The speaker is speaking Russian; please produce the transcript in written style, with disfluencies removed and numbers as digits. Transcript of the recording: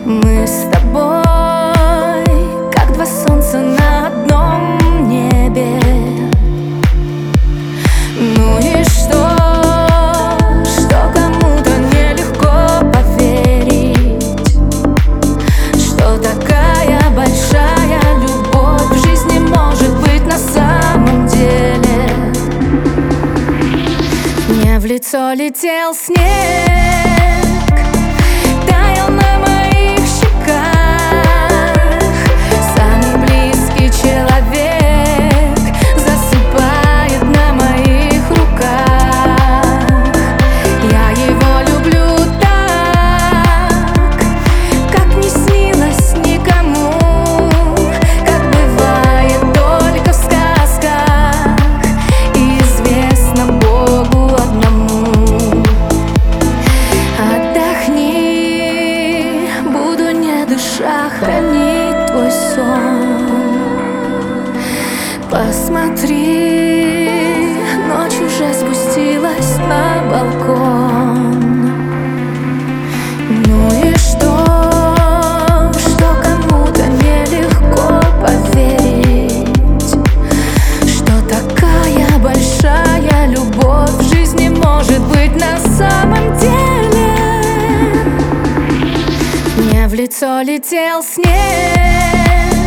Мы с тобой, как два солнца на одном небе. Ну и что кому-то нелегко поверить, что такая большая любовь в жизни может быть на самом деле. Мне в лицо летел снег, таял на моих щеках. Самый близкий человек засыпает на моих руках. Я его люблю так, как не снилось никому, как бывает только в сказках и известно Богу одному. Отдохни, буду не дыша хранить твой сон. Посмотри, ночь уже спустилась на балкон. Ну и что кому-то нелегко поверить, что такая большая любовь в жизни может быть на самом деле. Мне в лицо летел снег,